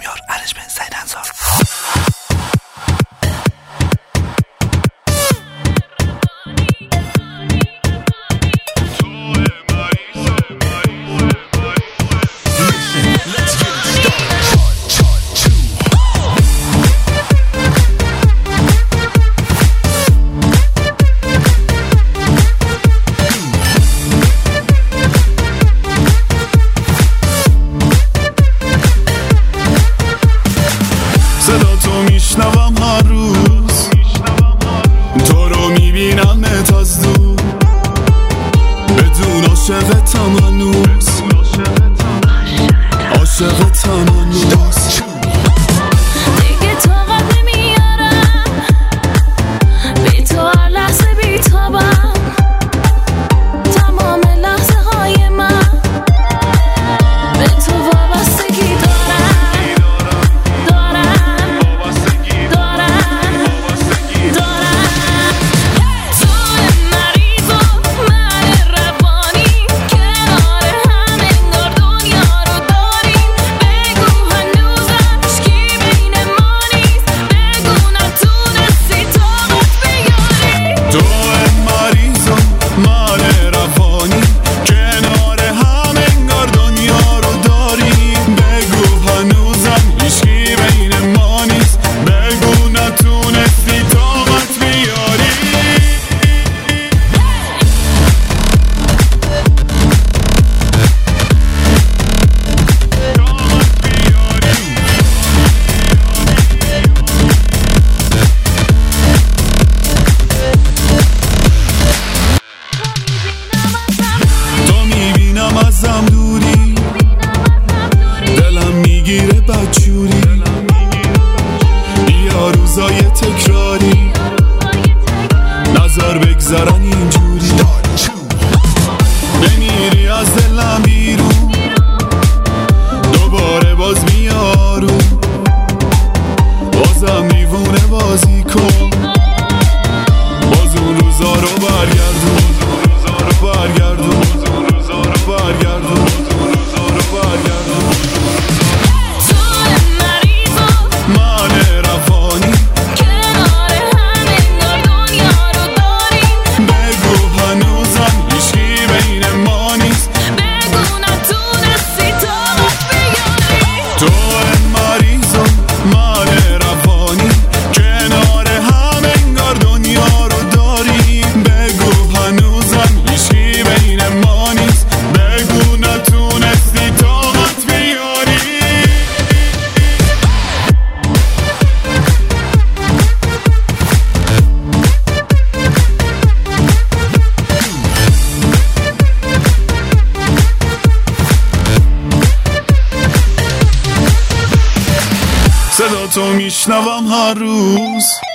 سامیار ارجمند سعید انصار. صدا تو میشنوم هر روز، تو رو میبینمت از دور، بدون عاشقتم هنوز، عاشقتم هنوز. دیگه طاقت نمیارم بی تو هر لحظه بیتابم، تمام لحظه های من به تو وابستگی دارم. ازم دوری دلم میگیره بدجوری، بیا روزای تکراری نظر بگذرن اینجوری، بمیری از دلم بیرون دوباره باز میارون، بازم دیوونه بازی کن، باز اون روزا رو برگردون، برگردون برگردون برگردون. تو مریض و من روانی کنار هم انگار دنیا رو داریم، بگو هنوزم هیچکی بین ما نیست، بگو نتونستی طاقت بیاری. تو مریض و من روانی کنار هم انگار دنیا رو داریم، بگو هنوزم هیچکی بین ما نیست، بگو نتونستی طاقت بیاری. صدا تو میشنوم هر روز،